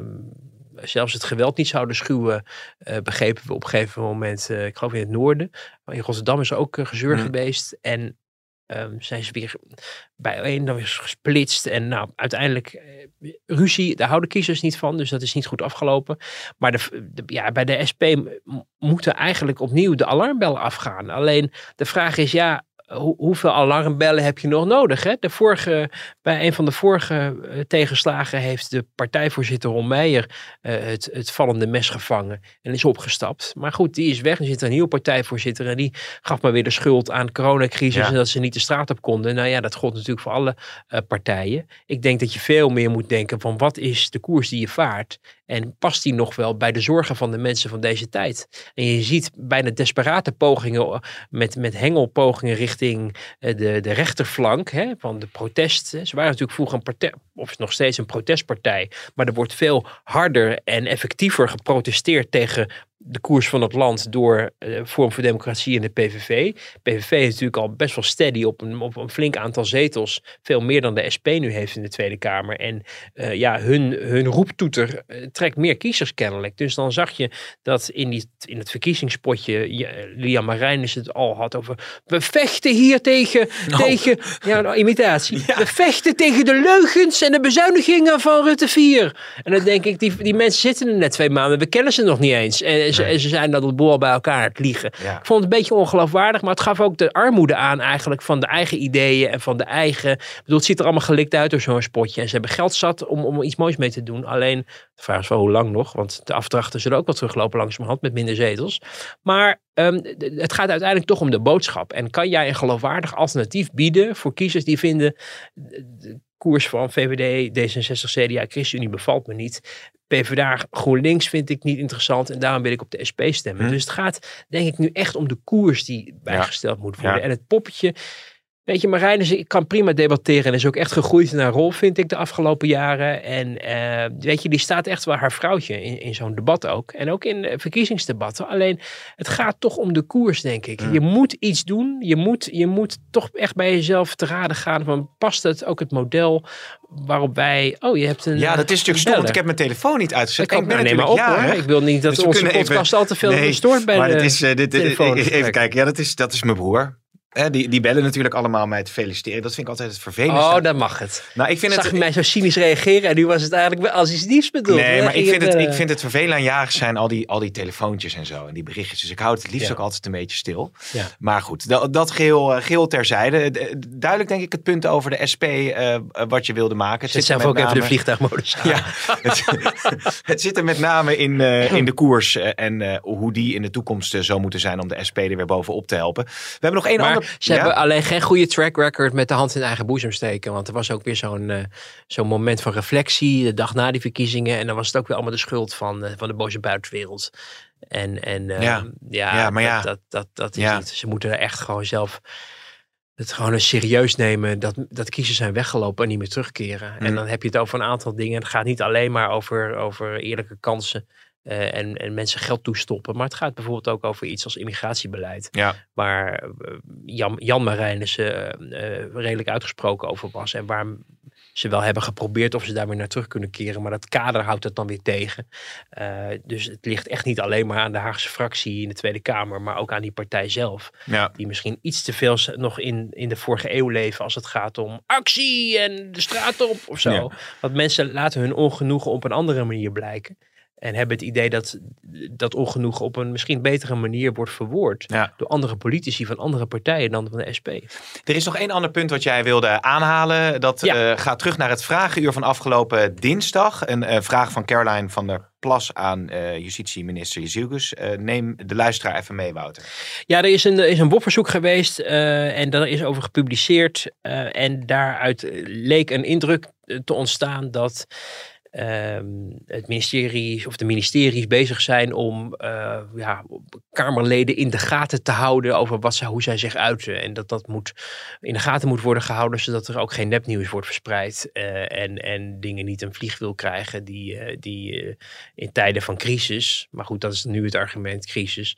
zelfs het geweld niet zouden schuwen. Begrepen we op een gegeven moment. Ik geloof in het noorden. In Rotterdam is er ook gezeur geweest. En zijn ze weer bijeen, dan weer gesplitst. En uiteindelijk ruzie, daar houden kiezers niet van. Dus dat is niet goed afgelopen. Maar bij de SP moeten eigenlijk opnieuw de alarmbellen afgaan. Alleen de vraag is, hoeveel alarmbellen heb je nog nodig? Hè? Bij een van de vorige tegenslagen heeft de partijvoorzitter Ron Meijer het vallende mes gevangen en is opgestapt. Maar goed, die is weg. Er zit een nieuwe partijvoorzitter en die gaf maar weer de schuld aan de coronacrisis en dat ze niet de straat op konden. Nou ja, dat gold natuurlijk voor alle partijen. Ik denk dat je veel meer moet denken van wat is de koers die je vaart? En past die nog wel bij de zorgen van de mensen van deze tijd? En je ziet bijna desperate pogingen met hengelpogingen richting de rechterflank van de protest. Ze waren natuurlijk vroeger een partij, of nog steeds een protestpartij. Maar er wordt veel harder en effectiever geprotesteerd tegen de koers van het land door Forum voor Democratie en de PVV. PVV is natuurlijk al best wel steady op een flink aantal zetels. Veel meer dan de SP nu heeft in de Tweede Kamer. En hun roeptoeter trekt meer kiezers kennelijk. Dus dan zag je dat in het verkiezingspotje Liam Marijnissen het al had over we vechten hier tegen imitatie. Ja. We vechten tegen de leugens en de bezuinigingen van Rutte 4. En dan denk ik, die mensen zitten er net 2 maanden. We kennen ze nog niet eens. En ze zijn dat de boel bij elkaar aan het liegen. Ja. Ik vond het een beetje ongeloofwaardig, maar het gaf ook de armoede aan eigenlijk van de eigen ideeën en van de eigen... Ik bedoel, het ziet er allemaal gelikt uit door zo'n spotje. En ze hebben geld zat om iets moois mee te doen. Alleen, de vraag is wel hoe lang nog, want de afdrachten zullen ook wel teruglopen langzamerhand met minder zetels. Maar het gaat uiteindelijk toch om de boodschap. En kan jij een geloofwaardig alternatief bieden voor kiezers die vinden... De koers van VVD, D66, CDA, ChristenUnie bevalt me niet. PvdA, GroenLinks vind ik niet interessant en daarom wil ik op de SP stemmen. Dus het gaat denk ik nu echt om de koers die bijgesteld moet worden. Ja. En het poppetje... Weet je, Marijnissen kan prima debatteren en is ook echt gegroeid naar rol, vind ik, de afgelopen jaren. En weet je, die staat echt wel haar vrouwtje in zo'n debat ook. En ook in verkiezingsdebatten. Alleen, het gaat toch om de koers, denk ik. Je moet iets doen. Je moet toch echt bij jezelf te raden gaan van, past het ook het model waarop wij... Oh, je hebt een... Ja, dat is natuurlijk stom, want ik heb mijn telefoon niet uitgezet. Ik ben maar op, hoor. Ik wil niet dat dus onze podcast al te veel gestoord bij de telefoon. Even kijken, ja, dat is mijn broer. Die bellen natuurlijk allemaal mij te feliciteren. Dat vind ik altijd het vervelendste. Oh, dan mag het. Nou, ik vind Zag mij zo cynisch reageren en nu was het eigenlijk wel als iets liefs bedoeld. Nee, maar ik vind het vervelend aan jaren zijn al die telefoontjes en zo. En die berichtjes. Dus ik hou het liefst ook altijd een beetje stil. Ja. Maar goed, dat geheel terzijde. Duidelijk denk ik het punt over de SP wat je wilde maken. Zit zelf ook even de vliegtuigmodus aan. Ja, het zit er met name in de koers. En hoe die in de toekomst zo moeten zijn om de SP er weer bovenop te helpen. We hebben nog één ander... Ze hebben alleen geen goede track record met de hand in eigen boezem steken. Want er was ook weer zo'n moment van reflectie de dag na die verkiezingen. En dan was het ook weer allemaal de schuld van de boze buitenwereld. Dat is niet. Ze moeten er echt gewoon zelf het gewoon eens serieus nemen dat kiezers zijn weggelopen en niet meer terugkeren. En dan heb je het over een aantal dingen. Het gaat niet alleen maar over eerlijke kansen. En mensen geld toestoppen. Maar het gaat bijvoorbeeld ook over iets als immigratiebeleid. Ja. Waar Jan Marijnissen redelijk uitgesproken over was. En waar ze wel hebben geprobeerd of ze daar weer naar terug kunnen keren. Maar dat kader houdt het dan weer tegen. Dus het ligt echt niet alleen maar aan de Haagse fractie in de Tweede Kamer. Maar ook aan die partij zelf. Ja. Die misschien iets te veel nog in de vorige eeuw leven. Als het gaat om actie en de straat op of zo. Ja. Want mensen laten hun ongenoegen op een andere manier blijken. En hebben het idee dat ongenoegen op een misschien betere manier wordt verwoord. Ja. Door andere politici van andere partijen dan van de SP. Er is nog één ander punt wat jij wilde aanhalen. Dat gaat terug naar het vragenuur van afgelopen dinsdag. Een vraag van Caroline van der Plas aan justitieminister Jezielkus. Neem de luisteraar even mee, Wouter. Ja, er is een WOP-verzoek geweest. En daar is over gepubliceerd. En daaruit leek een indruk te ontstaan dat... het ministerie of de ministeries bezig zijn om Kamerleden in de gaten te houden over hoe zij zich uiten. En dat moet in de gaten moet worden gehouden, zodat er ook geen nepnieuws wordt verspreid. En dingen niet een vliegwiel krijgen die in tijden van crisis, maar goed, dat is nu het argument, crisis,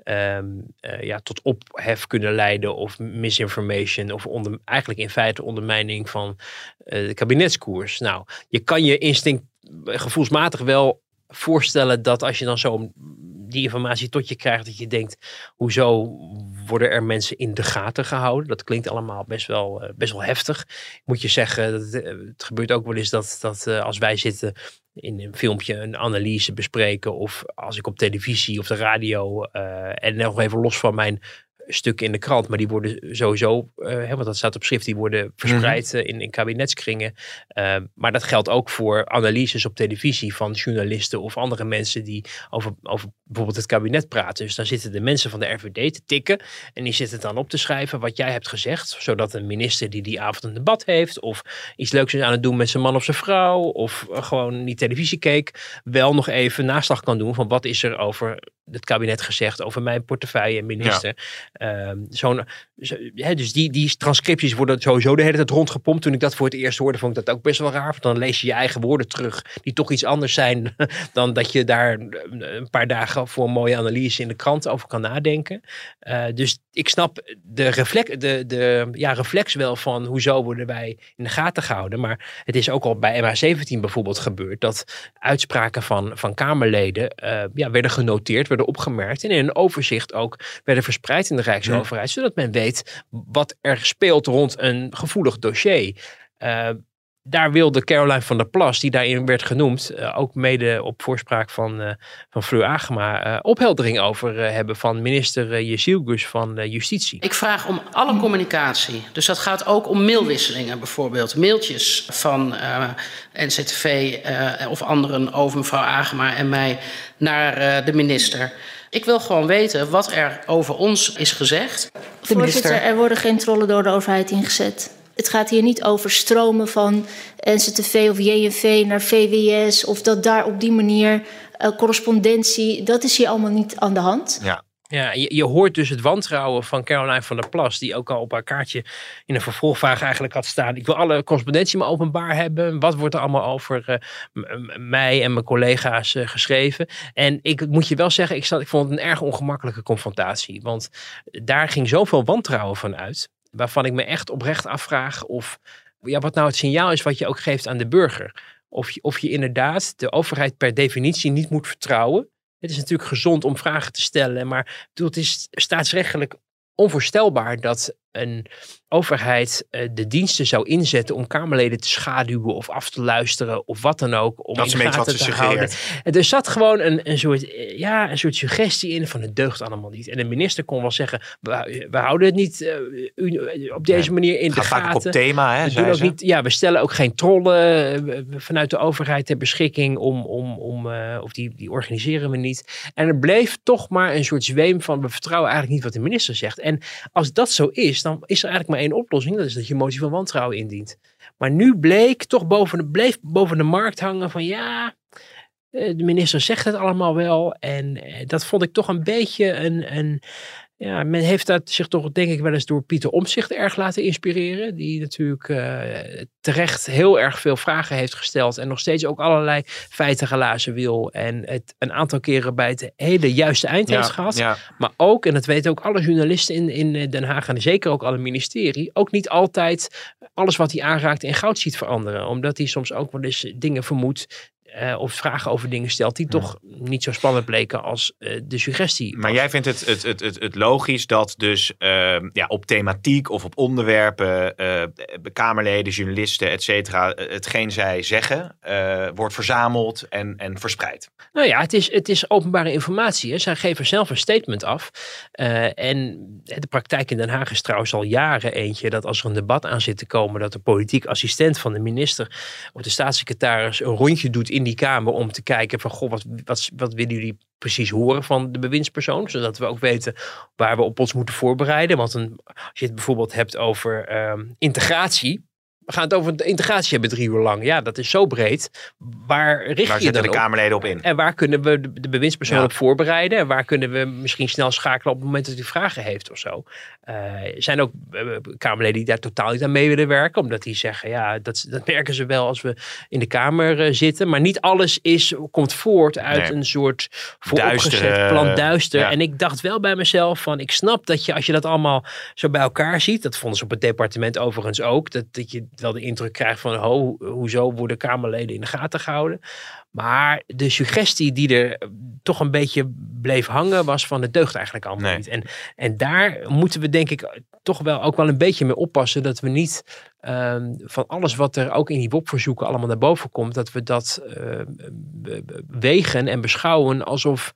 tot ophef kunnen leiden of misinformation of eigenlijk in feite ondermijning van de kabinetskoers. Nou, je kan je gevoelsmatig wel voorstellen dat als je dan zo die informatie tot je krijgt, dat je denkt, hoezo worden er mensen in de gaten gehouden? Dat klinkt allemaal best wel heftig. Moet je zeggen, het gebeurt ook wel eens dat als wij zitten in een filmpje een analyse bespreken of als ik op televisie of de radio en nog even los van mijn stukken in de krant, maar die worden sowieso, want dat staat op schrift, die worden verspreid in kabinetskringen. Maar dat geldt ook voor analyses op televisie van journalisten of andere mensen die over bijvoorbeeld het kabinet praten. Dus dan zitten de mensen van de RVD te tikken en die zitten dan op te schrijven wat jij hebt gezegd, zodat een minister die avond een debat heeft of iets leuks is aan het doen met zijn man of zijn vrouw of gewoon niet televisie keek, wel nog even naslag kan doen van wat is er over het kabinet gezegd, over mijn portefeuille en minister. Ja. Dus die transcripties worden sowieso de hele tijd rondgepompt. Toen ik dat voor het eerst hoorde, vond ik dat ook best wel raar. Want dan lees je je eigen woorden terug, die toch iets anders zijn dan dat je daar een paar dagen voor een mooie analyse in de krant over kan nadenken. Dus ik snap de reflex wel van hoezo worden wij in de gaten gehouden. Maar het is ook al bij MH17 bijvoorbeeld gebeurd dat uitspraken van Kamerleden werden genoteerd, werden opgemerkt en in een overzicht ook werden verspreid in de Rijksoverheid, zodat men weet wat er speelt rond een gevoelig dossier. daar wilde Caroline van der Plas, die daarin werd genoemd, ook mede op voorspraak van Fleur Agema, opheldering over hebben van minister Jezilgus van Justitie. Ik vraag om alle communicatie. Dus dat gaat ook om mailwisselingen bijvoorbeeld. Mailtjes van NZTV of anderen over mevrouw Agema en mij naar de minister. Ik wil gewoon weten wat er over ons is gezegd. Voorzitter, er worden geen trollen door de overheid ingezet. Het gaat hier niet over stromen van NZTV of JNV naar VWS... of dat daar op die manier correspondentie... dat is hier allemaal niet aan de hand. Ja, je hoort dus het wantrouwen van Caroline van der Plas... die ook al op haar kaartje in een vervolgvraag eigenlijk had staan. Ik wil alle correspondentie maar openbaar hebben. Wat wordt er allemaal over mij en mijn collega's geschreven? En ik moet je wel zeggen, ik vond het een erg ongemakkelijke confrontatie. Want daar ging zoveel wantrouwen van uit... waarvan ik me echt oprecht afvraag of wat nou het signaal is wat je ook geeft aan de burger. Of je inderdaad de overheid per definitie niet moet vertrouwen. Het is natuurlijk gezond om vragen te stellen, maar het is staatsrechtelijk onvoorstelbaar dat een overheid de diensten zou inzetten om Kamerleden te schaduwen of af te luisteren of wat dan ook. Om dat in de gaten te houden. Er zat gewoon een soort suggestie in van het deugt allemaal niet. En de minister kon wel zeggen, we houden het niet op deze manier in de gaten. Gaat vaak op thema, hè, zei ze. We stellen ook geen trollen vanuit de overheid ter beschikking of die organiseren we niet. En er bleef toch maar een soort zweem van we vertrouwen eigenlijk niet wat de minister zegt. En als dat zo is, dan is er eigenlijk maar één oplossing. Dat is dat je motie van wantrouwen indient. Maar nu bleef boven de markt hangen van de minister zegt het allemaal wel. En dat vond ik toch een beetje men heeft dat zich toch denk ik wel eens door Pieter Omtzigt erg laten inspireren. Die natuurlijk terecht heel erg veel vragen heeft gesteld. En nog steeds ook allerlei feiten glazen wil. En het een aantal keren bij het hele juiste eind heeft gehad. Ja. Maar ook, en dat weten ook alle journalisten in Den Haag. En zeker ook alle ministerie. Ook niet altijd alles wat hij aanraakt in goud ziet veranderen. Omdat hij soms ook wel eens dingen vermoedt. Of vragen over dingen stelt die toch niet zo spannend bleken als de suggestie. Maar jij vindt het logisch dat dus op thematiek of op onderwerpen Kamerleden, journalisten, et cetera, hetgeen zij zeggen, wordt verzameld en verspreid? Nou ja, het is openbare informatie. Hè. Zij geven zelf een statement af. En de praktijk in Den Haag is trouwens al jaren eentje dat als er een debat aan zit te komen, dat de politiek assistent van de minister of de staatssecretaris een rondje doet in die Kamer om te kijken van wat willen jullie precies horen van de bewindspersoon, zodat we ook weten waar we op ons moeten voorbereiden. Want als je het bijvoorbeeld hebt over integratie, we gaan het over de integratie hebben 3 uur lang. Ja, dat is zo breed. Waar richt je dan de Kamerleden op in? En waar kunnen we de bewindspersoon op voorbereiden? En waar kunnen we misschien snel schakelen op het moment dat hij vragen heeft of zo? Er zijn ook Kamerleden die daar totaal niet aan mee willen werken. Omdat die zeggen, dat merken ze wel als we in de Kamer zitten. Maar niet alles komt voort uit een soort vooropgezet plan duister. Ja. En ik dacht wel bij mezelf van, ik snap dat je als je dat allemaal zo bij elkaar ziet. Dat vonden ze op het departement overigens ook. Dat je wel de indruk krijgt van hoezo worden Kamerleden in de gaten gehouden. Maar de suggestie die er toch een beetje bleef hangen was van het deugt eigenlijk allemaal niet. En daar moeten we denk ik toch wel ook wel een beetje mee oppassen dat we niet van alles wat er ook in die WOP-verzoeken allemaal naar boven komt, dat we dat wegen en beschouwen alsof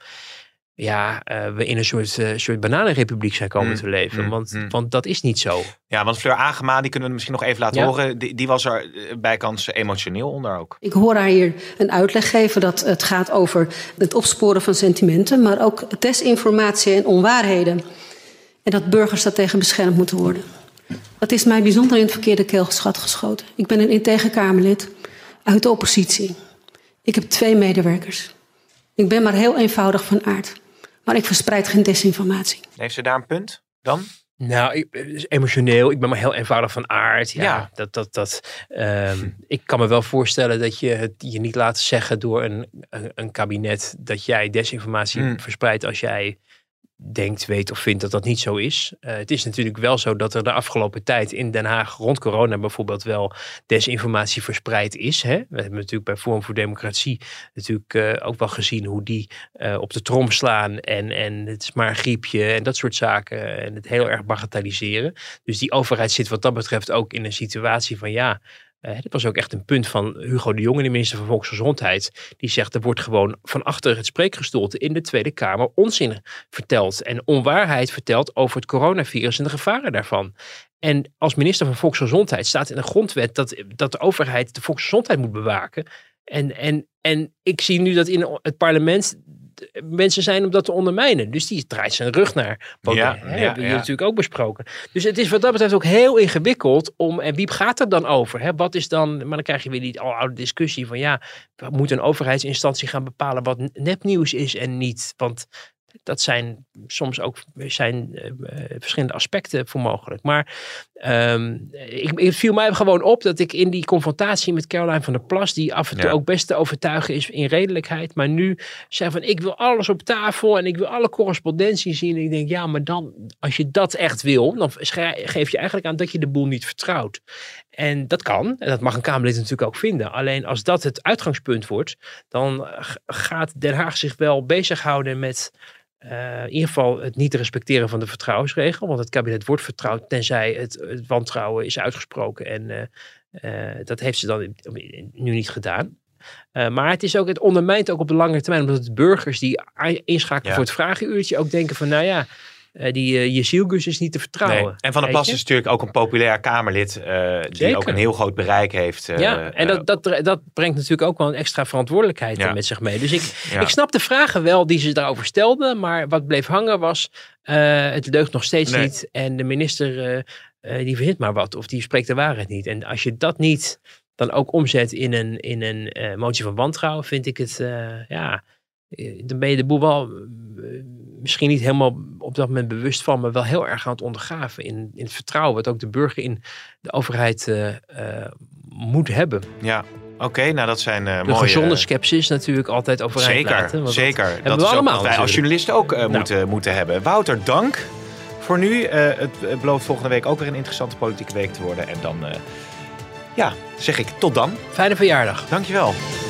we in een soort bananenrepubliek zijn komen te leven. Want dat is niet zo. Ja, want Fleur Agema, die kunnen we misschien nog even laten horen. Die was er bijkans emotioneel onder ook. Ik hoor haar hier een uitleg geven dat het gaat over het opsporen van sentimenten, maar ook desinformatie en onwaarheden. En dat burgers daartegen beschermd moeten worden. Dat is mij bijzonder in het verkeerde keelgat geschoten. Ik ben een integer Kamerlid uit de oppositie. Ik heb 2 medewerkers. Ik ben maar heel eenvoudig van aard. Maar ik verspreid geen desinformatie. Heeft ze daar een punt dan? Nou, emotioneel. Ik ben maar heel eenvoudig van aard. Ik kan me wel voorstellen dat je het je niet laat zeggen door een kabinet dat jij desinformatie verspreidt als jij denkt, weet of vindt dat dat niet zo is. Het is natuurlijk wel zo dat er de afgelopen tijd in Den Haag rond corona bijvoorbeeld wel desinformatie verspreid is. Hè? We hebben natuurlijk bij Forum voor Democratie natuurlijk ook wel gezien hoe die op de trom slaan en het is maar een griepje en dat soort zaken en het heel erg bagatelliseren. Dus die overheid zit wat dat betreft ook in een situatie van Dit was ook echt een punt van Hugo de Jonge, de minister van Volksgezondheid. Die zegt, er wordt gewoon van achter het spreekgestoelte in de Tweede Kamer onzin verteld. En onwaarheid verteld over het coronavirus en de gevaren daarvan. En als minister van Volksgezondheid staat in de grondwet dat de overheid de volksgezondheid moet bewaken. En ik zie nu dat in het parlement mensen zijn om dat te ondermijnen. Dus die draait zijn rug naar. Hebben we hier natuurlijk ook besproken. Dus het is wat dat betreft ook heel ingewikkeld en wie gaat er dan over? Hè? Wat is dan, maar dan krijg je weer die oude discussie van moet een overheidsinstantie gaan bepalen wat nepnieuws is en niet? Want dat zijn soms ook verschillende aspecten voor mogelijk. Maar het viel mij gewoon op dat ik in die confrontatie met Caroline van der Plas, die af en toe ook best te overtuigen is in redelijkheid, maar nu zei van ik wil alles op tafel en ik wil alle correspondentie zien. En ik denk maar dan als je dat echt wil, dan geef je eigenlijk aan dat je de boel niet vertrouwt. En dat kan, en dat mag een Kamerlid natuurlijk ook vinden. Alleen als dat het uitgangspunt wordt, dan gaat Den Haag zich wel bezighouden met in ieder geval het niet respecteren van de vertrouwensregel. Want het kabinet wordt vertrouwd tenzij het wantrouwen is uitgesproken. En dat heeft ze dan nu niet gedaan. Maar het ondermijnt ook op de lange termijn. Omdat de burgers die inschakelen voor het vragenuurtje ook denken van die Jezielgus is niet te vertrouwen. Nee. En Van der Plas is natuurlijk ook een populair Kamerlid die ook een heel groot bereik heeft. En dat brengt natuurlijk ook wel een extra verantwoordelijkheid met zich mee. Dus ik snap de vragen wel die ze daarover stelden, maar wat bleef hangen was het deugt nog steeds niet en de minister die verzint maar wat of die spreekt de waarheid niet. En als je dat niet dan ook omzet in een motie van wantrouwen, vind ik het dan ben je de boel wel misschien niet helemaal op dat moment bewust van, maar wel heel erg aan het ondergraven in het vertrouwen wat ook de burger in de overheid moet hebben. Ja, oké, dat zijn mooie... De gezonde scepsis natuurlijk altijd overeind laten. Zeker. Dat is allemaal ook wat wij als journalisten ook moeten hebben. Wouter, dank voor nu. Het belooft volgende week ook weer een interessante politieke week te worden. En dan zeg ik tot dan. Fijne verjaardag. Dankjewel.